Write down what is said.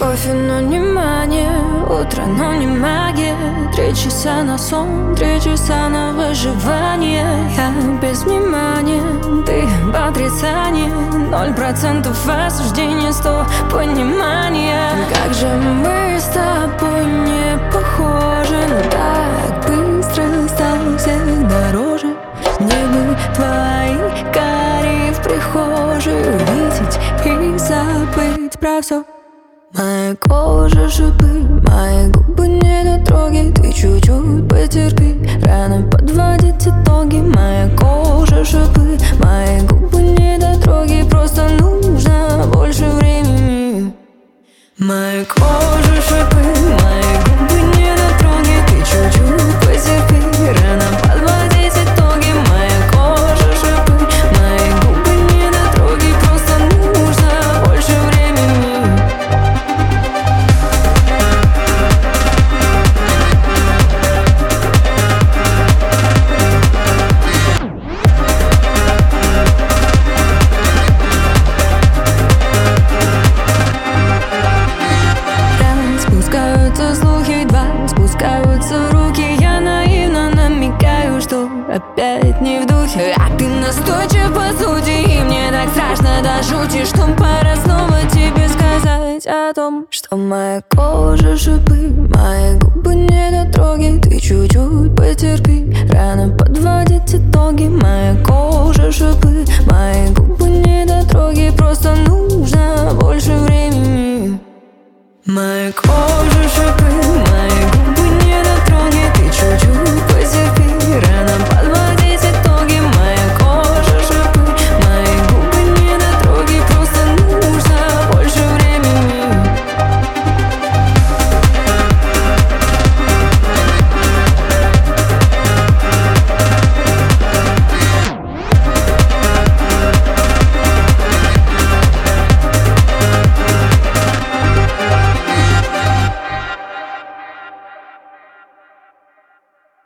Кофе, но не мания, утро, но не магия. 3 часа на сон, 3 часа на выживание. Я без внимания, ты в отрицании. 0% осуждения, 100 понимания. Как же мы с тобой не похожи, но так быстро стал всех дороже. Небо твои карие в прихожей, увидеть и забыть про все. Моя кожа шипы, мои губы недотроги. Ты чуть-чуть потерпи, рано подводить итоги. Моя кожа шипы, мои губы недотроги. Просто нужно больше времени. Моя кожа шипы, мои губы недотроги. Ты чуть-чуть потерпи, рано подводить итоги. Моя кожа шипы, мои губы недотроги. Просто нужно больше времени. Спускаются слухи, два спускаются руки. Я наивно намекаю, что опять не в духе. А ты настойчив по сути, и мне так страшно до жути, что пора снова тебе сказать о том, что моя кожа шипы, мои губы недотроги. Ты чуть-чуть потерпи, рано подводить итоги. Моя кожа шипы, мои губы недотроги. Просто нужно больше времени. Моя кожа